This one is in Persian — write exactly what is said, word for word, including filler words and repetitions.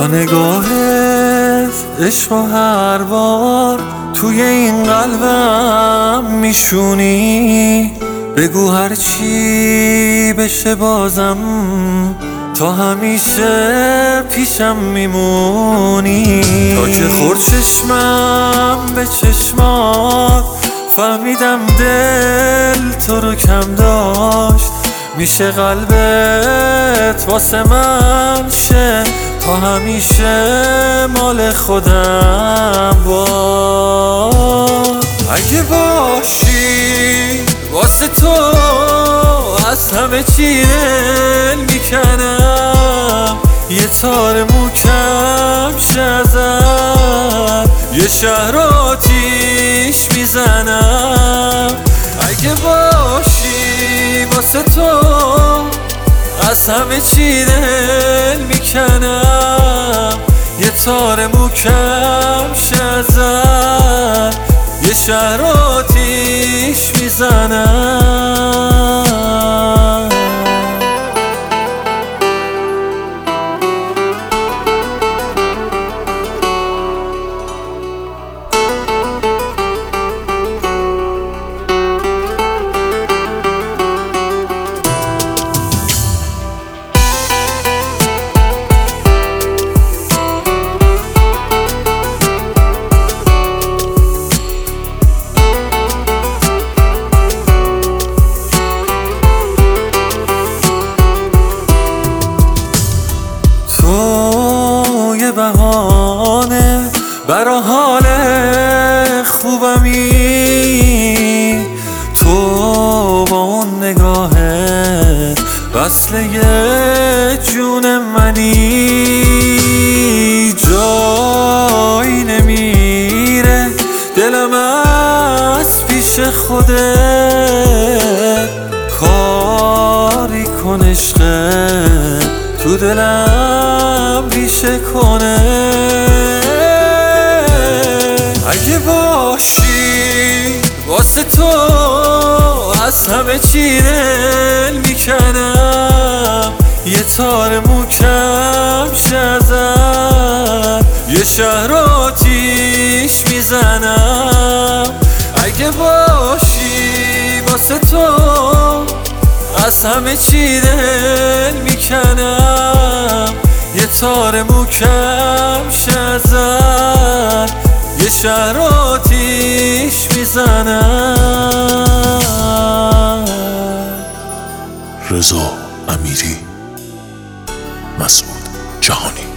با نگاهت عشق و هر بار توی این قلبم میشونی. بگو هر چی بشه بازم تا همیشه پیشم میمونی. تا که خورد چشمم به چشمات فهمیدم دل تو رو کم داشت. میشه قلبت واسه من شه تا همیشه مال خودم باش. اگه باشی واسه تو از همه چی دل میکنم. یه تار موکم شه ازت یه شهر آتیش میزنم. اگه باشی واسه تو از همه چی دل میکنم. یه تار موکم شه ازت یه شهر آتیش میزنم. یه بهانه برا حال خوبمی. تو با اون نگاهت وصله جون منی. جایی نمیره دلم از پیش خودت. کاری کن عشقت تو دلم ریشه کنه. اگه باشی واسه تو از همه چی دل میکنم. یه تار موکم شه ازت یه شهر آتیش میزنم. اگه باشی واسه تو از همه چی دل میکنم. یه تار موکم شه ازت یه شهر آتیش میزنم. رضا امیری، مسعود جهانی.